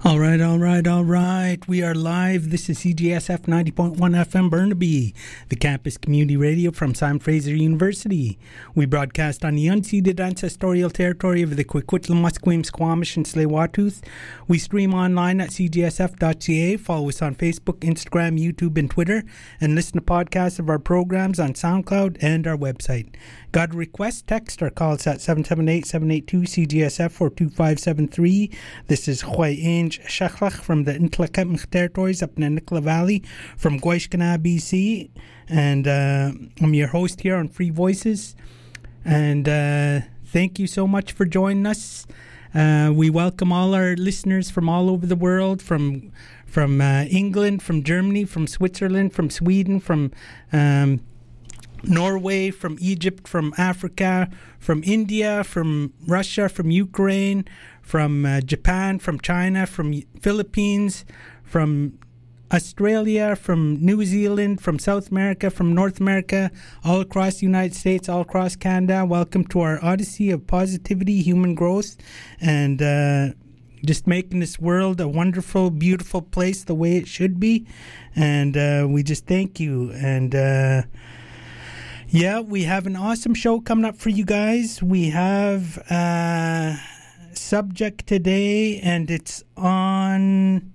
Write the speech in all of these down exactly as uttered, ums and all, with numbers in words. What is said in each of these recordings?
All right, all right, all right. We are live. This is C G S F ninety point one F M Burnaby, the campus community radio from Simon Fraser University. We broadcast on the unceded ancestral territory of the Coquitlam, Musqueam, Squamish, and Tsleil-Waututh. We stream online at c g s f dot c a. Follow us on Facebook, Instagram, YouTube, and Twitter, and listen to podcasts of our programs on SoundCloud and our website. Got a request? Text or call us at seven seven eight, seven eight two, C G S F or two five seven three. This is Hoi Ange Shachlach from the Intlakemich territories up in the Nicola Valley from Guayshkana, B C. And uh, I'm your host here on Free Voices. And uh, thank you so much for joining us. Uh, we welcome all our listeners from all over the world, from from uh, England, from Germany, from Switzerland, from Sweden, from um, Norway, from Egypt, from Africa, from India, from Russia, from Ukraine, from uh, Japan, from China, from Philippines, from Australia, from New Zealand, from South America, from North America, all across the United States, all across Canada. Welcome to our Odyssey of Positivity, Human Growth, and uh, just making this world a wonderful, beautiful place the way it should be. And uh, we just thank you. And uh, yeah, we have an awesome show coming up for you guys. We have a subject today, and it's on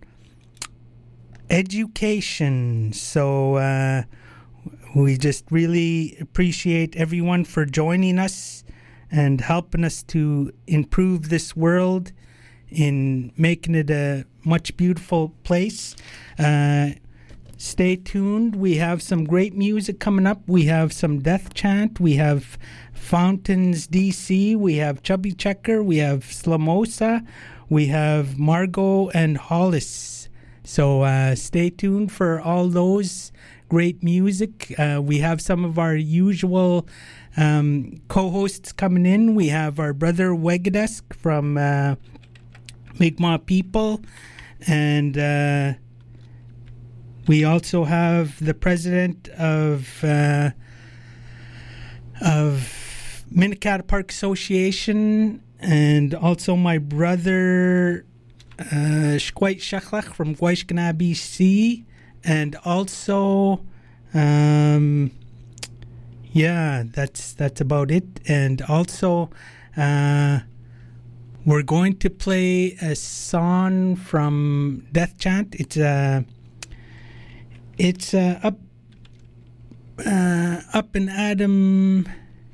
education. So uh, we just really appreciate everyone for joining us and helping us to improve this world in making it a much beautiful place. Uh, stay tuned. We have some great music coming up. We have some Death Chant. We have Fountains D C. We have Chubby Checker. We have Slamosa. We have Margot and Hollis. So uh, stay tuned for all those great music. Uh, we have some of our usual um, co-hosts coming in. We have our brother Wegadesk from uh, Mi'kmaq People, and uh, we also have the president of uh, of Minnetonka Park Association, and also my brother Uh, Shkwait Shachlach from Guayshkana, B C, and also, um, yeah, that's that's about it. And also, uh, we're going to play a song from Death Chant. It's a, uh, it's uh, up, uh, up in Adam.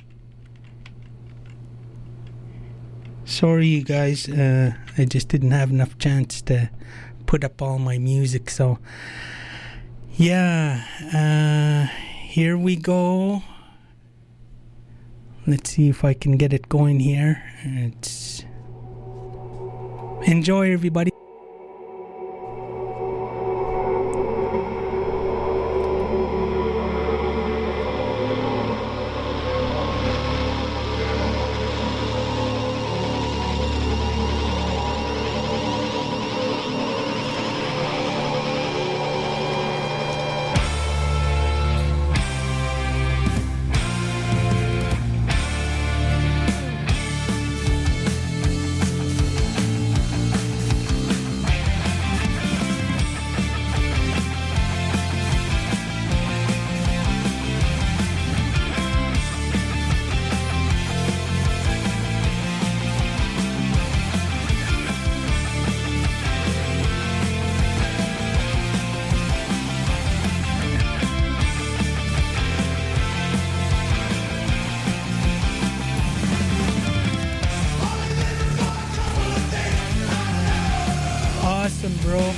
Sorry, you guys. Uh, I just didn't have enough chance to put up all my music. So, yeah. Uh, here we go. Let's see if I can get it going here. It's enjoy, everybody. Awesome, bro.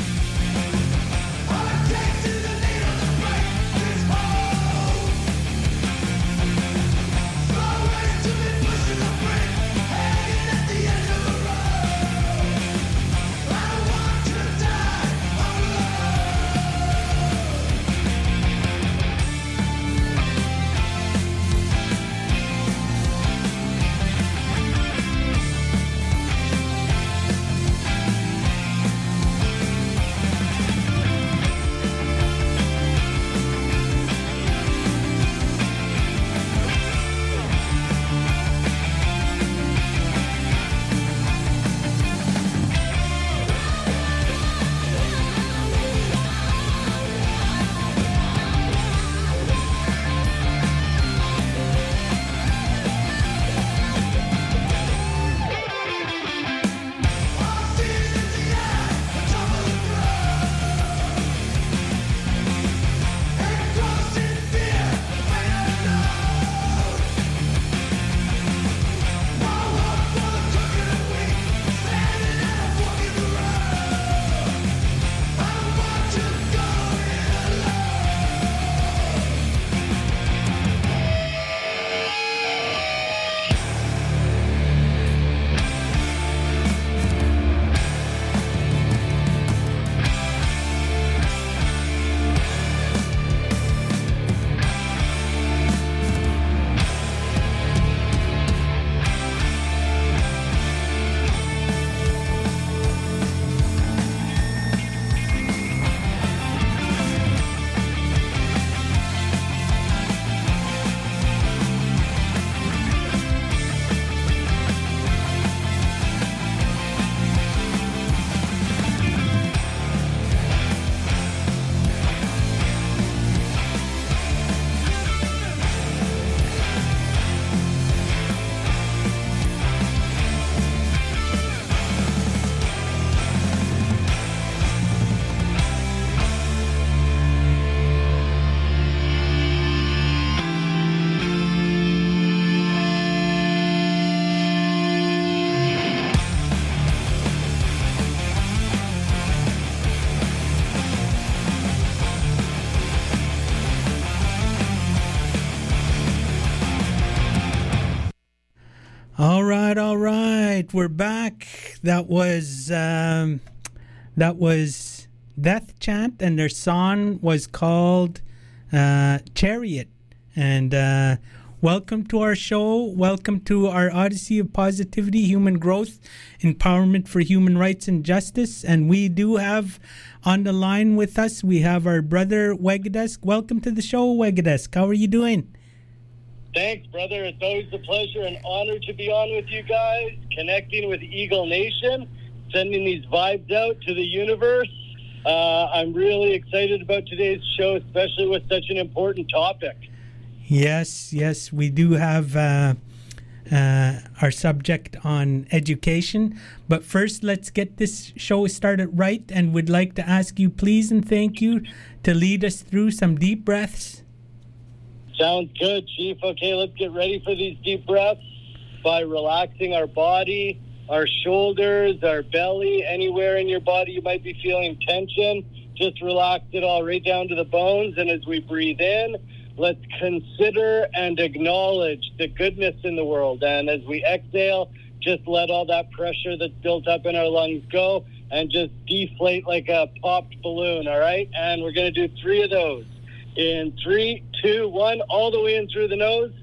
right, we're back. That was um, that was Death Chant, and their song was called uh, Chariot. And uh, welcome to our show. Welcome to our Odyssey of Positivity, Human Growth, Empowerment for Human Rights and Justice. And we do have on the line with us, we have our brother Wegadesk. Welcome to the show, Wegadesk. How are you doing? Thanks, brother. It's always a pleasure and honor to be on with you guys, connecting with Eagle Nation, sending these vibes out to the universe. Uh, I'm really excited about today's show, especially with such an important topic. Yes, yes, we do have uh, uh, our subject on education. But first, let's get this show started right, and would like to ask you, please and thank you, to lead us through some deep breaths. Sounds good, Chief. Okay, let's get ready for these deep breaths by relaxing our body, our shoulders, our belly, anywhere in your body you might be feeling tension. Just relax it all right down to the bones. And as we breathe in, let's consider and acknowledge the goodness in the world. And as we exhale, just let all that pressure that's built up in our lungs go and just deflate like a popped balloon, all right? And we're going to do three of those. In three, two, one, all the way in through the nose.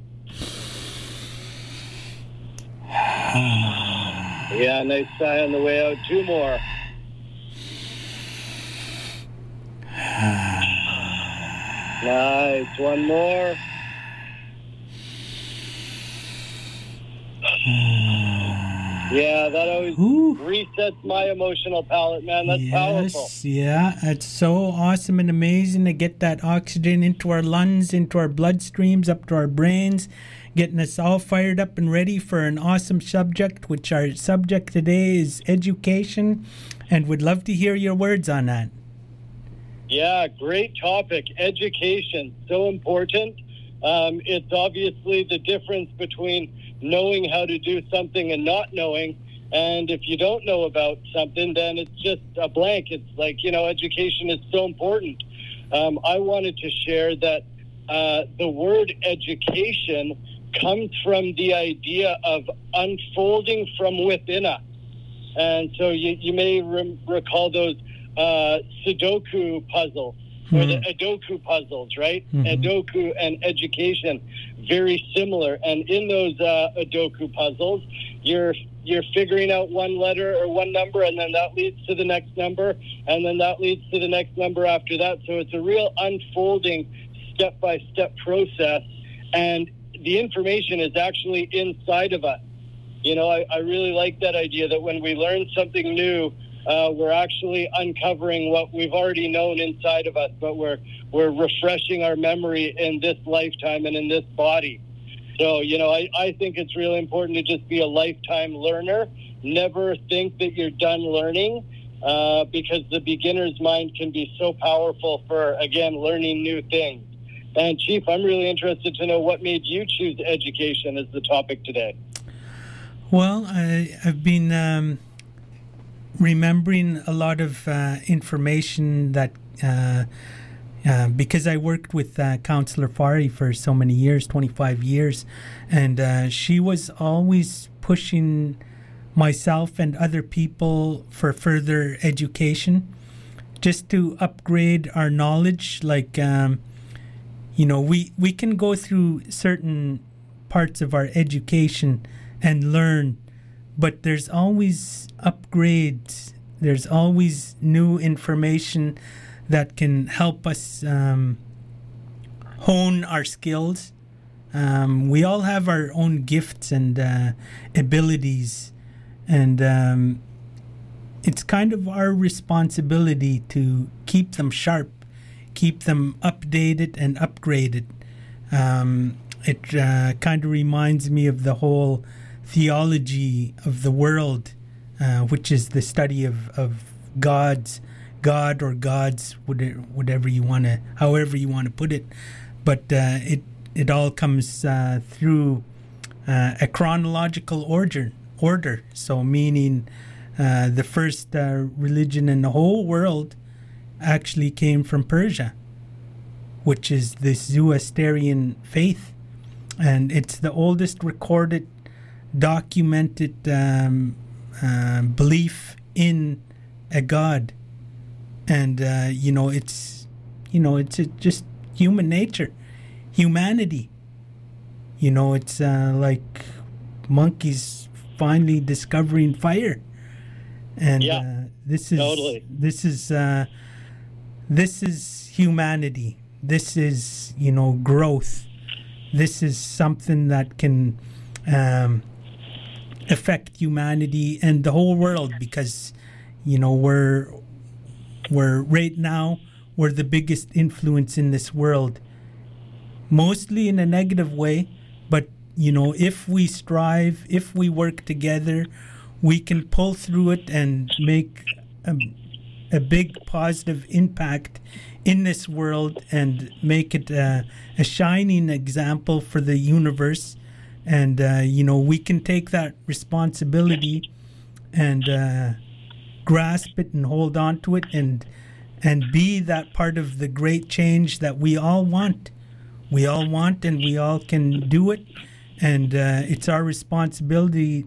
Yeah, nice sigh on the way out. Two more. Nice. One more. Yeah, that always Ooh. resets my emotional palate, man. That's yes, powerful. Yeah, it's so awesome and amazing to get that oxygen into our lungs, into our bloodstreams, up to our brains, getting us all fired up and ready for an awesome subject, which our subject today is education, and would love to hear your words on that. Yeah, great topic. Education, so important. Um, it's obviously the difference between knowing how to do something and not knowing. And if you don't know about something, then it's just a blank. It's like, you know, education is so important. Um, I wanted to share that uh, the word education comes from the idea of unfolding from within us. And so you, you may re- recall those uh, Sudoku puzzles. Or the Sudoku puzzles, right? Mm-hmm. Sudoku and education, very similar. And in those uh, Sudoku puzzles, you're you're figuring out one letter or one number, and then that leads to the next number, and then that leads to the next number after that. So it's a real unfolding step-by-step process, and the information is actually inside of us. You know, I, I really like that idea that when we learn something new, Uh, we're actually uncovering what we've already known inside of us, but we're we're refreshing our memory in this lifetime and in this body. So, you know, I, I think it's really important to just be a lifetime learner. Never think that you're done learning, uh, because the beginner's mind can be so powerful for, again, learning new things. And, Chief, I'm really interested to know what made you choose education as the topic today. Well, I, I've been... Um remembering a lot of uh, information that uh, uh, because I worked with uh, Counselor Fari for so many years, twenty-five years, and uh, she was always pushing myself and other people for further education, just to upgrade our knowledge. Like, um, you know, we, we can go through certain parts of our education and learn, but there's always upgrades. There's always new information that can help us um, hone our skills. Um, we all have our own gifts and uh, abilities, and um, it's kind of our responsibility to keep them sharp, keep them updated and upgraded. Um, it uh, kind of reminds me of the whole theology of the world, uh, which is the study of, of God's, God or gods, whatever you want to, however you want to put it. But uh, it it all comes uh, through uh, a chronological order. Order. So meaning uh, the first uh, religion in the whole world actually came from Persia, which is the Zoroastrian faith, and it's the oldest recorded documented um, uh, belief in a God. And, uh, you know, it's, you know, it's just human nature, humanity. You know, it's uh, like monkeys finally discovering fire. And yeah, uh, this is, totally. this is, uh, this is humanity. This is, you know, growth. This is something that can um, affect humanity and the whole world, because, you know, we're, we're right now, we're the biggest influence in this world, mostly in a negative way. But, you know, if we strive, if we work together, we can pull through it and make a, a big positive impact in this world and make it uh, a shining example for the universe. And, uh, you know, we can take that responsibility and uh, grasp it and hold on to it and and be that part of the great change that we all want. We all want and we all can do it. And uh, it's our responsibility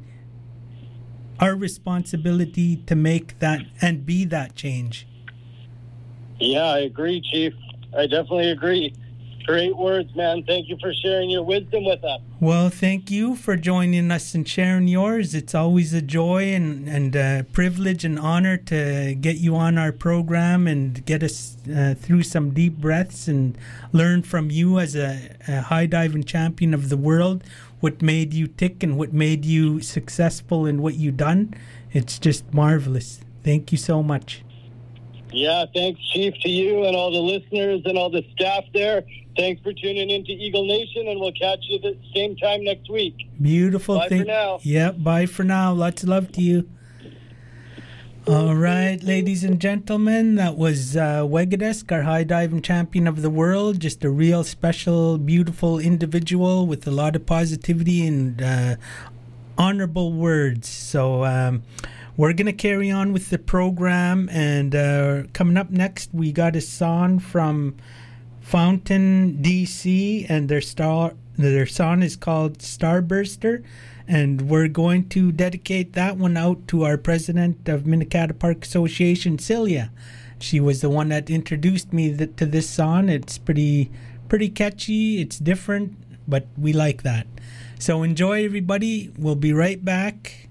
our responsibility to make that and be that change. Yeah, I agree, Chief. I definitely agree. Great words, man. Thank you for sharing your wisdom with us. Well, thank you for joining us and sharing yours. It's always a joy and, and a privilege and honor to get you on our program and get us uh, through some deep breaths and learn from you as a, a high diving champion of the world, what made you tick and what made you successful in what you've done. It's just marvelous. Thank you so much. Yeah, thanks, Chief, to you and all the listeners and all the staff there. Thanks for tuning in to Eagle Nation, and we'll catch you at the same time next week. Beautiful. Bye thing. for now. Yeah, bye for now. Lots of love to you. All right, ladies and gentlemen, that was uh, Wegadesk, our high diving champion of the world. Just a real special, beautiful individual with a lot of positivity and uh, honorable words. So um, we're going to carry on with the program. And uh, coming up next, we got a song from Fountain, D C, and their star, their song is called Starburster. And we're going to dedicate that one out to our president of Minikata Park Association, Celia. She was the one that introduced me th- to this song. It's pretty pretty catchy. It's different, but we like that. So enjoy, everybody. We'll be right back.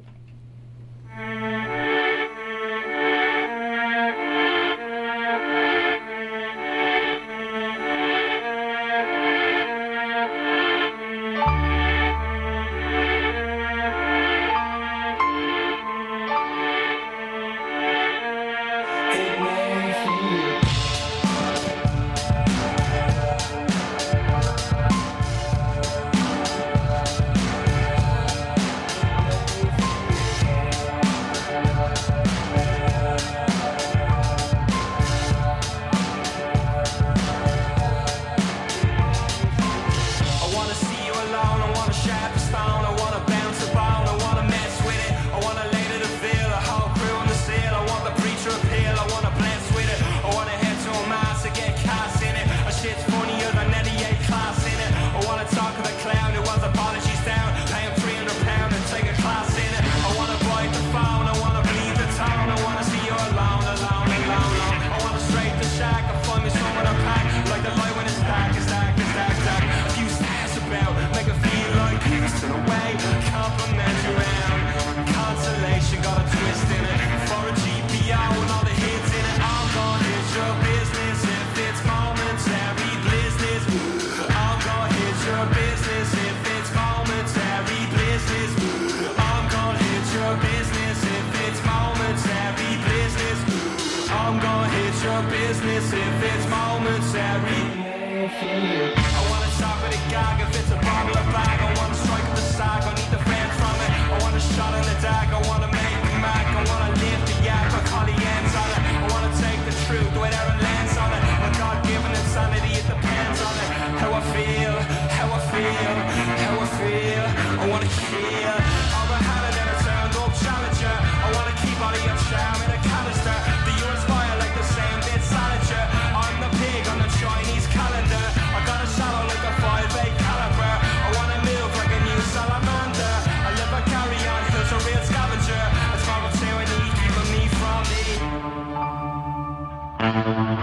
Caliber. I wanna move like a new salamander. I live a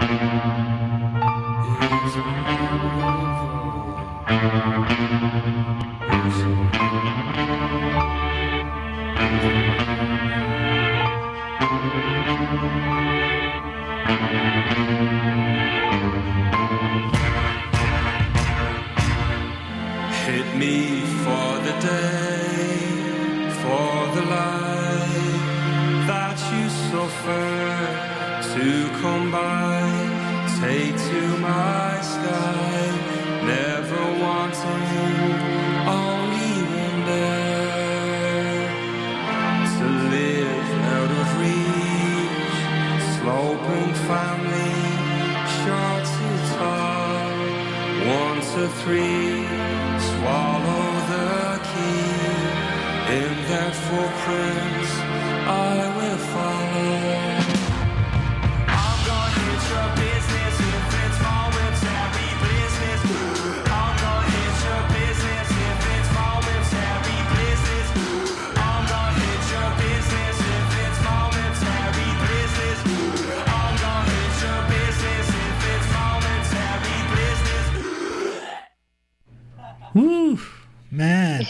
Hit me for the day, for the light that you suffer to come by. Take to my sky, never wanting, only wonder to live out of reach. Sloping family, short to tall, one to three. Swallow the key, in that footprints I will follow. I'm gonna hit your business if it's small with savvy business. I'm gonna hit your business if it's small with savvy business. I'm gonna hit your business if it's small with savvy business. I'm gonna hit your business if it's small with savvy business. Woo, man.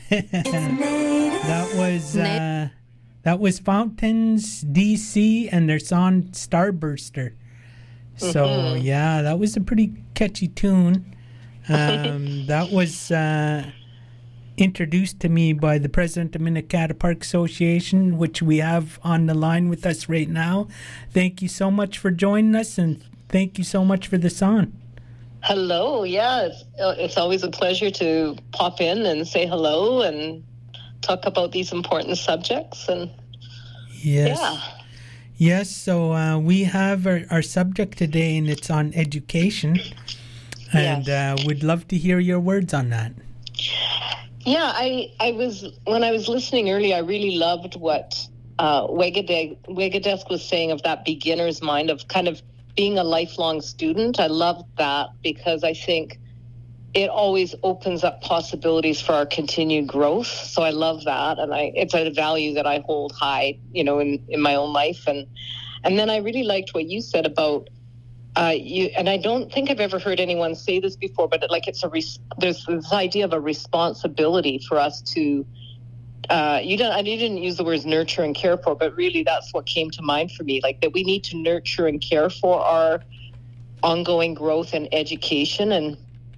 That was uh, that was Fountains D C and their song Starburster. So mm-hmm. yeah, that was a pretty catchy tune. Um, that was uh, introduced to me by the president of Minnetonka Park Association, which we have on the line with us right now. Thank you so much for joining us, and thank you so much for the song. Hello, yeah, it's, it's always a pleasure to pop in and say hello and talk about these important subjects. And yes, yeah. Yes, so uh, we have our, our subject today, and it's on education. And yes. uh, we'd love to hear your words on that. Yeah, I, I was, when I was listening earlier, I really loved what uh, Wegedesk was saying of that beginner's mind of kind of being a lifelong student. I love that because I think it always opens up possibilities for our continued growth. So I love that. And I, it's a value that I hold high, you know, in, in my own life. And, and then I really liked what you said about uh, you. And I don't think I've ever heard anyone say this before, but it, like it's a, res- there's this idea of a responsibility for us to, Uh, you don't. I didn't use the words nurture and care for, but really that's what came to mind for me. Like that, we need to nurture and care for our ongoing growth and education, and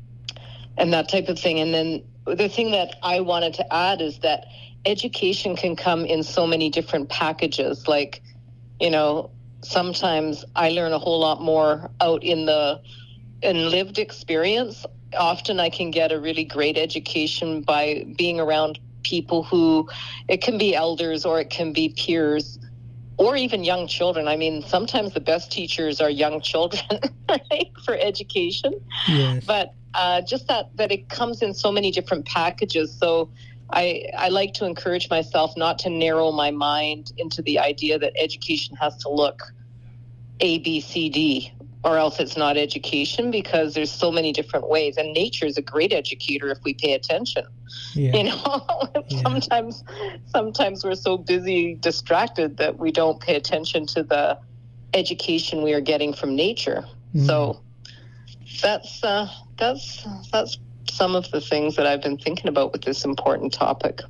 and that type of thing. And then the thing that I wanted to add is that education can come in so many different packages. Like, you know, sometimes I learn a whole lot more out in the in lived experience. Often I can get a really great education by being around people who, it can be elders or it can be peers or even young children. I mean, sometimes the best teachers are young children, right, for education. Yes. But uh, just that, that it comes in so many different packages. So I, I like to encourage myself not to narrow my mind into the idea that education has to look A, B, C, D, or else it's not education, because there's so many different ways. And nature is a great educator if we pay attention. Yeah. You know, yeah. sometimes sometimes we're so busy, distracted that we don't pay attention to the education we are getting from nature. Mm. So that's uh, that's that's some of the things that I've been thinking about with this important topic.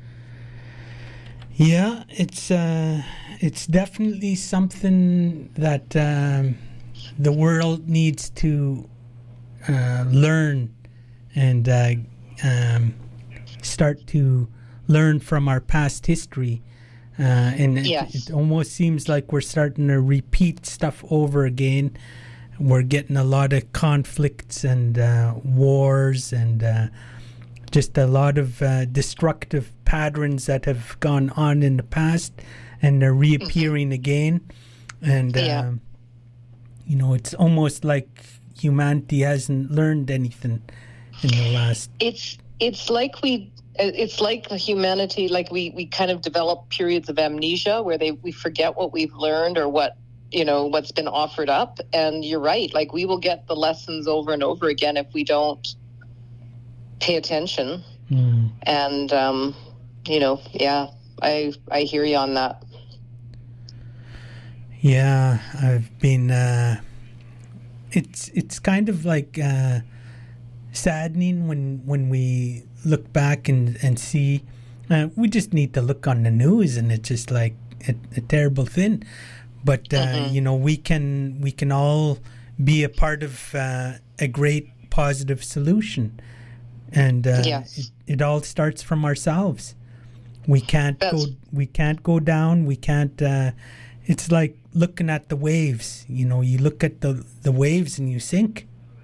Yeah, it's uh, it's definitely something that um, the world needs to uh, learn and uh, um, start to learn from our past history. Uh, and yes. it, it almost seems like we're starting to repeat stuff over again. We're getting a lot of conflicts and uh, wars and uh, just a lot of uh, destructive patterns that have gone on in the past, and they're reappearing mm-hmm. again. And, yeah. um, you know, it's almost like humanity hasn't learned anything in the last... It's it's like we... It's like humanity, like we, we kind of develop periods of amnesia where they we forget what we've learned or what, you know, what's been offered up. And you're right, like we will get the lessons over and over again if we don't pay attention. Mm. And, um, you know, yeah, I I hear you on that. Yeah, I've been uh, it's it's kind of like uh, saddening when when we look back and and see. Uh, we just need to look on the news, and it's just like a, a terrible thing. But uh, mm-hmm. you know, we can we can all be a part of uh, a great positive solution, and uh, yes. it, it all starts from ourselves. We can't That's... go. We can't go down. We can't. Uh, it's like looking at the waves. You know, you look at the the waves and you sink.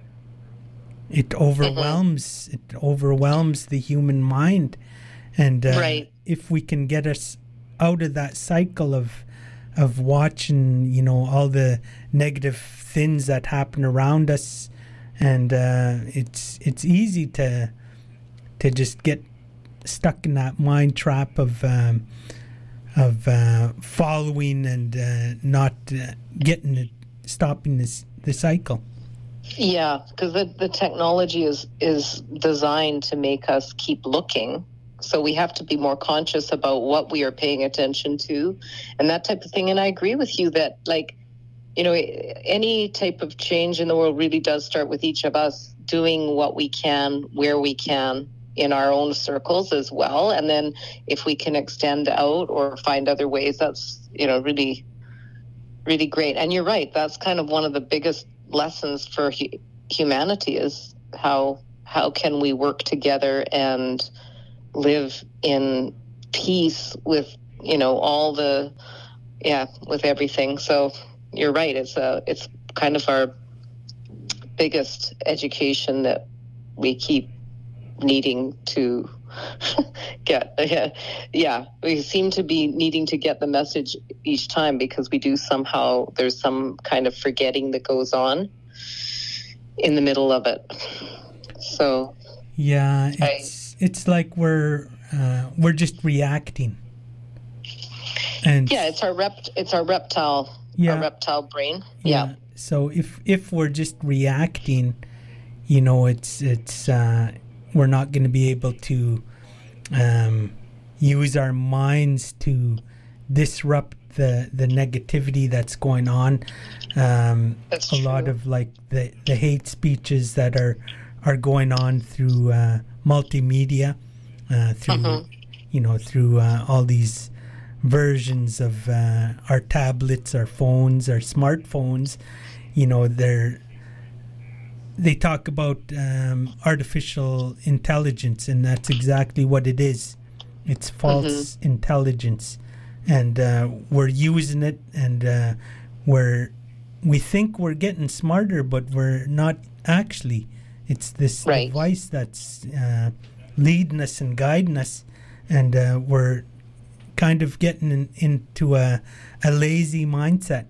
It overwhelms. Mm-hmm. It overwhelms the human mind, and uh, right. if we can get us out of that cycle of of watching, you know, all the negative things that happen around us, and uh, it's it's easy to to just get stuck in that mind trap of um, of uh, following and uh, not uh, getting it, stopping this the cycle. Yeah, because the, the technology is is designed to make us keep looking. So we have to be more conscious about what we are paying attention to and that type of thing. And I agree with you that, like, you know, any type of change in the world really does start with each of us doing what we can, where we can, in our own circles as well. And then if we can extend out or find other ways, that's, you know, really, really great. And you're right. That's kind of one of the biggest lessons for hu- humanity is how how can we work together and live in peace with, you know, all the, yeah, with everything. So you're right. It's a, it's kind of our biggest education that we keep needing to get. Yeah, yeah, we seem to be needing to get the message each time because we do somehow, there's some kind of forgetting that goes on in the middle of it. So yeah, it's I, it's like we're uh, we're just reacting. And yeah, it's our rept it's our reptile yeah, our reptile brain. Yeah. yeah. So if if we're just reacting, you know, it's it's uh, we're not going to be able to um, use our minds to disrupt the the negativity that's going on. Um, that's a true. lot of like the the hate speeches that are are going on through uh, multimedia, uh, through mm-hmm. you know through uh, all these versions of uh, our tablets, our phones, our smartphones. You know, they're they talk about um, artificial intelligence, and that's exactly what it is. It's false mm-hmm. intelligence, and uh, we're using it, and uh, we're we think we're getting smarter, but we're not actually. It's this right. device that's uh, leading us and guiding us, and uh, we're kind of getting in, into a, a lazy mindset.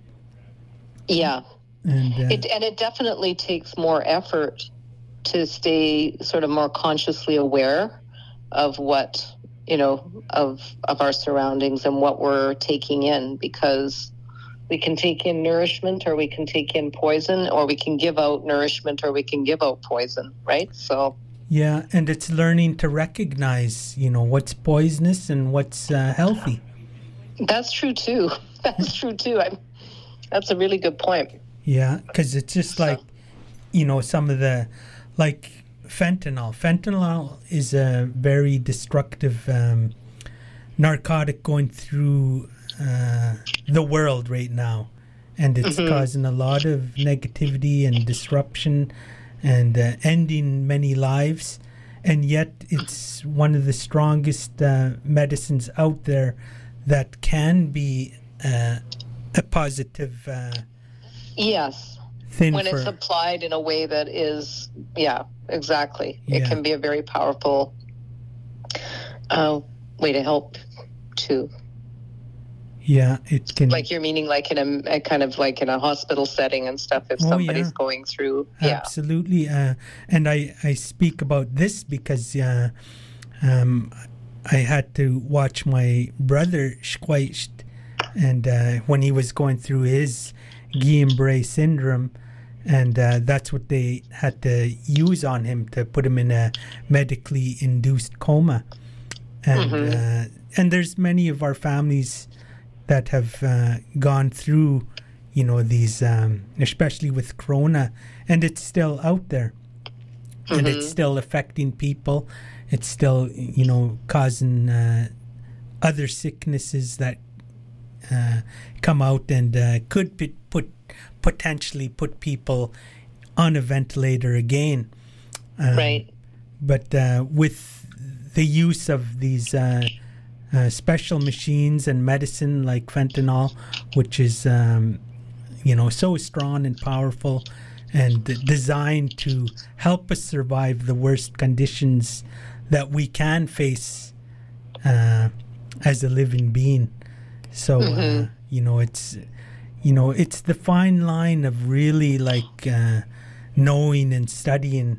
Yeah. And, uh, it, and it definitely takes more effort to stay sort of more consciously aware of what, you know, of of our surroundings and what we're taking in, because we can take in nourishment or we can take in poison, or we can give out nourishment or we can give out poison, right? So yeah, and it's learning to recognize, you know, what's poisonous and what's uh, healthy. That's true too. That's true too. I'm, that's a really good point. Yeah, because it's just like, you know, some of the, like fentanyl. Fentanyl is a very destructive um, narcotic going through uh, the world right now. And it's mm-hmm. causing a lot of negativity and disruption and uh, ending many lives. And yet it's one of the strongest uh, medicines out there that can be uh, a positive uh Yes, thing when for, it's applied in a way that is, yeah, exactly. Yeah. It can be a very powerful uh, way to help too. Yeah, it can. Like you're meaning like in a, a kind of like in a hospital setting and stuff if oh, somebody's yeah. going through. Yeah. Absolutely. Uh, and I, I speak about this because uh, um, I had to watch my brother squished, and uh, when he was going through his Guillain-Barré syndrome, and uh, that's what they had to use on him to put him in a medically induced coma. And mm-hmm. uh, and there's many of our families that have uh, gone through, you know, these, um, especially with Corona, and it's still out there. Mm-hmm. And it's still affecting people. It's still, you know, causing uh, other sicknesses that uh, come out and uh, could put, put potentially put people on a ventilator again. Um, right. But uh, with the use of these uh, uh, special machines and medicine like fentanyl, which is, um, you know, so strong and powerful and designed to help us survive the worst conditions that we can face uh, as a living being. So, mm-hmm. uh, you know, it's, you know, it's the fine line of really like uh, knowing and studying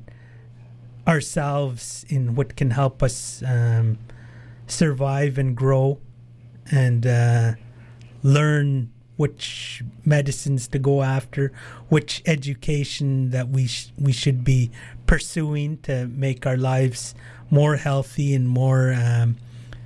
ourselves in what can help us um, survive and grow and uh, learn which medicines to go after, which education that we sh- we should be pursuing to make our lives more healthy and more um,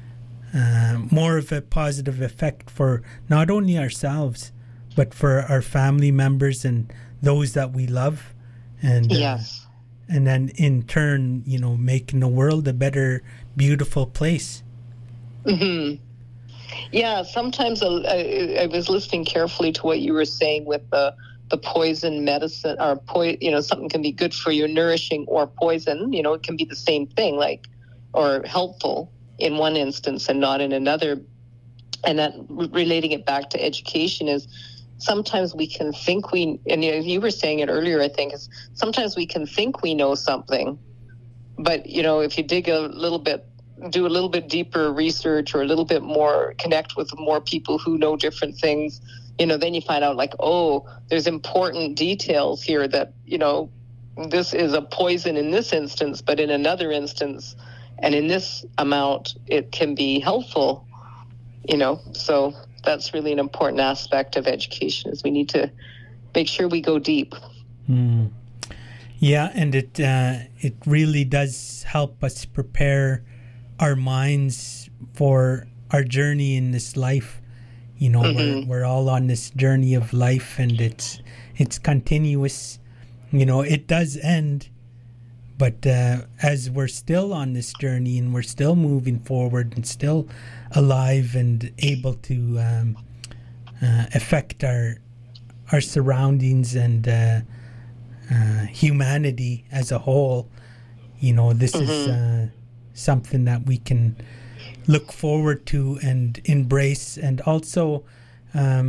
uh, more of a positive effect for not only ourselves but for our family members and those that we love, and yes, uh, and then in turn, you know, making the world a better, beautiful place. Mm-hmm. Yeah, sometimes uh, I, I was listening carefully to what you were saying with the the poison medicine, or po- you know, something can be good for you, nourishing, or poison. You know, it can be the same thing, like, or helpful in one instance and not in another. And that relating it back to education is sometimes we can think we, and you know, you were saying it earlier, I think, is sometimes we can think we know something, but you know, if you dig a little bit, do a little bit deeper research or a little bit more, connect with more people who know different things, you know, then you find out like, oh, there's important details here that, you know, this is a poison in this instance, but in another instance and in this amount, it can be helpful, you know. So that's really an important aspect of education, is we need to make sure we go deep. Mm. Yeah, and it uh, it really does help us prepare our minds for our journey in this life. You know, mm-hmm. we're, we're all on this journey of life, and it's it's continuous. You know, it does end, but uh, as we're still on this journey and we're still moving forward and still alive and able to um, uh, affect our our surroundings and uh, uh, humanity as a whole, you know, this mm-hmm. is uh, something that we can look forward to and embrace, and also um,